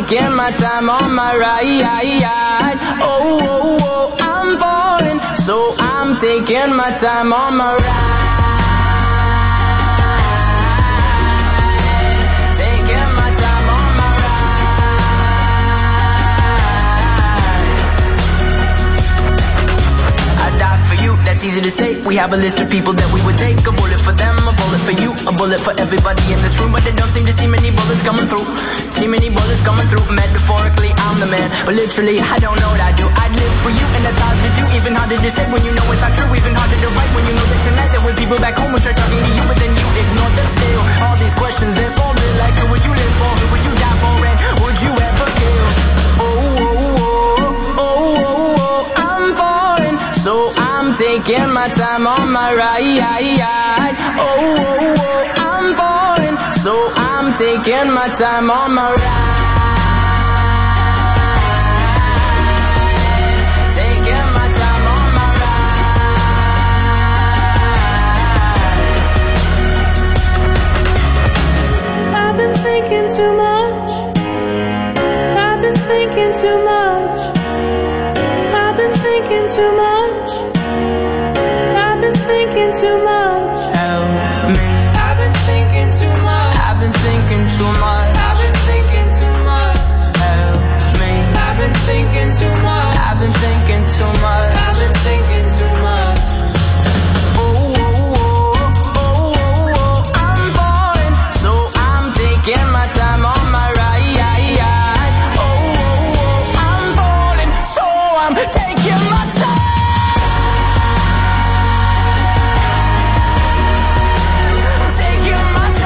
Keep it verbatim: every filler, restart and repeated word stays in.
taking my time on my ride. Oh, oh, oh, I'm falling, so I'm taking my time on my ride. Taking my time on my ride. I die for you, that's easy to say. We have a list of people that we would take. A bullet for them, a bullet for you, a bullet for everybody in this room. But they don't seem to see many bullets coming through. See many bullets coming through. Metaphorically, I'm the man, but literally, I don't know what I do. I'd live for you, and that's hard to do. Even harder to say when you know it's not true. Even harder to write when you know that tonight there were people back home who try talking to you, but then you ignore them still. All these questions, they're forming like, who would you live for? Who would you die for? And would you ever kill? Oh, oh, oh, oh, oh, oh, I'm falling, so I'm taking my time on my ride. Oh, oh, oh, I'm falling, so I'm taking my time on my ride.